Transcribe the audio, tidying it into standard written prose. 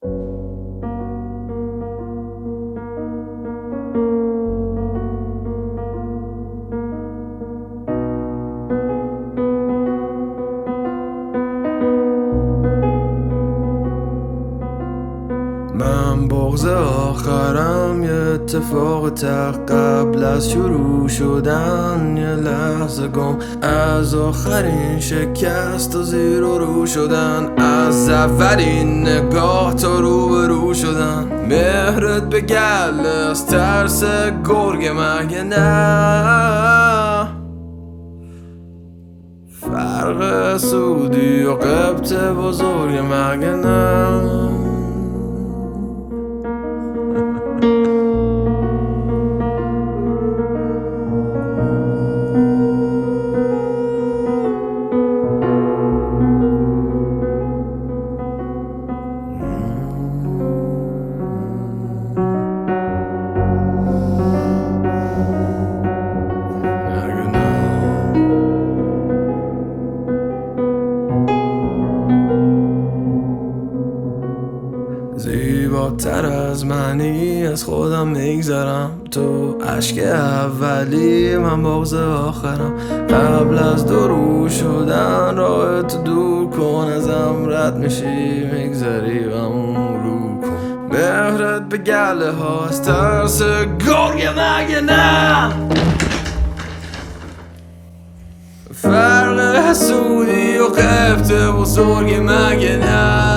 من بغض آخرم یه اتفاق تق قبل از شروع شدن، یه لحظه گم از آخرین شکست و زیر و رو شدن، از اولین نگاه تا رو شدن. مهرت به گله از ترس گرگ مگه نه؟ فرق سعودی و قبط بزرگ مگه نه؟ زیباتر از منی از خودم میگذرم، تو عشق اولی من بغض آخرم. قبل از درو شدن راهت دور کن، ازم رد میشی میگذری و مرو کن. مهرت به گله ها از ترس گرگ مگه نه؟ فرق سعودی و قبط بزرگ مگه نه؟